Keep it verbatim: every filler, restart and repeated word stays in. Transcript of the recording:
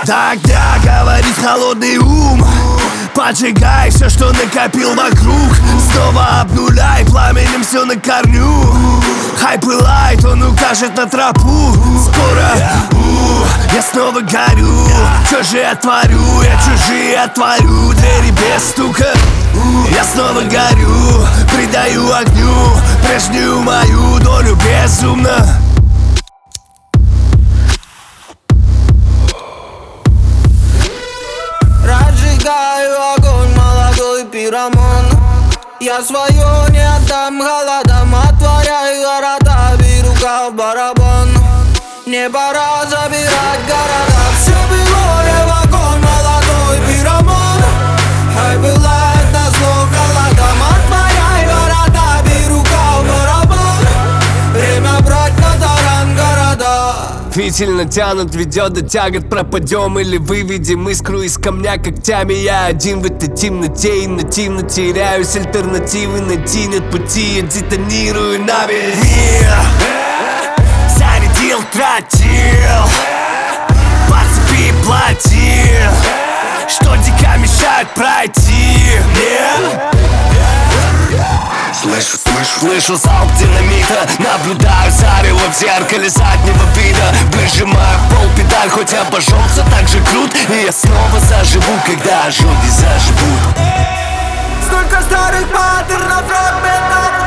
Тогда говорит холодный ум: поджигай все, что накопил вокруг. Снова обнуляй пламенем все на корню. Хай пылает, он укажет на тропу. Скоро у, я снова горю. Что же я творю? Я чужие отворю. Двери без стука. Я снова горю, придаю огню прежнюю мою долю безумно. Разжигаю огонь, молодой пироман. Я свое не отдам голодом. Отворяю города, беру в барабан. Не пора забирать города. Все было не в огонь, молодой пироман. Хай пылает назло холодом. Отворяй города, беру в барабан. Время брать на таран города. Фитиль натянут, ведет до тягот. Пропадем или выведем искру из камня когтями. Я один в этой темноте, и нативно теряюсь. Альтернативы найти нет пути. Я детонирую на весь мир. Зарядил, тратил, по цепи платил, что дико мешает пройти. Yeah. Слышу, слышу, Слышу залп динамита, наблюдаю зарево в зеркале заднего вида. Выжимаю пол педаль, хоть обожжется так же крут. И я снова заживу, когда ожоги заживут. Сколько старых паттернов, фрагментов